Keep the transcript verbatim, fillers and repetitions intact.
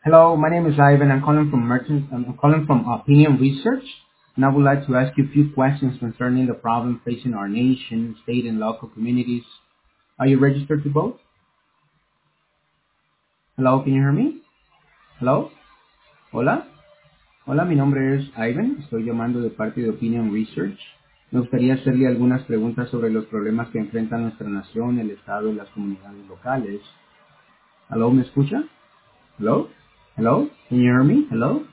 Hello, my name is Ivan. I'm calling from Merchant. I'm calling from Opinion Research, and I would like to ask you a few questions concerning the problem facing our nation, state, and local communities. Are you registered to vote? Hello, can you hear me? Hello? Hola? Hola, mi nombre es Ivan. Estoy llamando de parte de Opinion Research. Me gustaría hacerle algunas preguntas sobre los problemas que enfrenta nuestra nación, el Estado y las comunidades locales. Hello, ¿me escucha? Hello? Hello? Can you hear me? Hello?